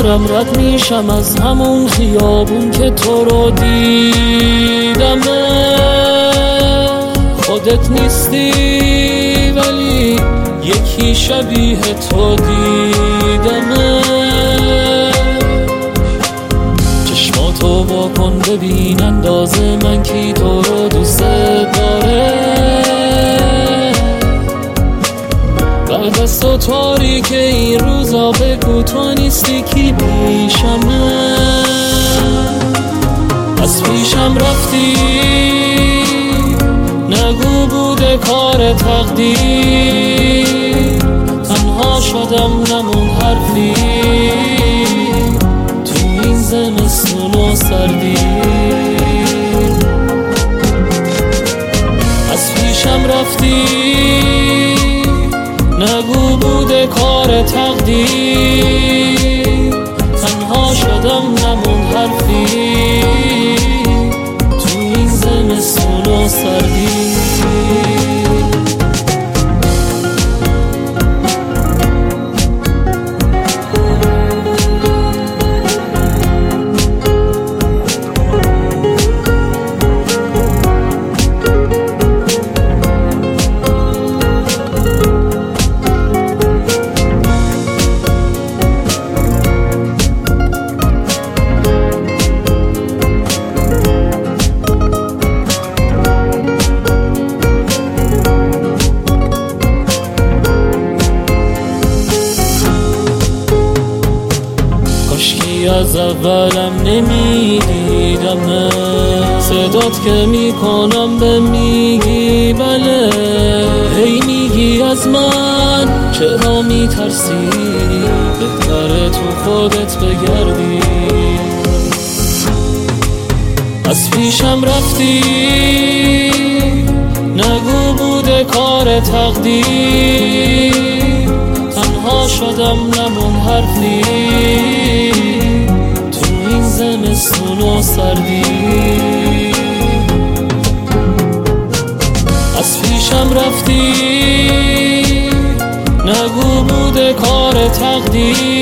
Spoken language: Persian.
دارم رد میشم از همون خیابون که تو رو دیدم. خودت نیستی ولی یکی شبیه تو دیدم. چشماتو واکن ببین اندازه من کی تو رو دوست داره. بعد از تو تاریک این روزا بگو تو نیستی کی پیشمه. از پیشم رفتی نگو بوده کار تقدیر. تنها شدم نمون حرفی تو این زمستون و سردی. از پیشم رفتی نگو بوده کار تقدیر. تنها شدم نمون حرفی تو این زمستون و سردی. از اولم نمیدیدم صدات که میکنم به میگی بله. هی میگی از من چرا میترسی بهتره تو خودت بگردی. از پیشم رفتی نگو بوده کار تقدیر. تنها شدم نمون حرفی زمستون و سردی. از پیشم رفتی نگو بوده کار تقدیر.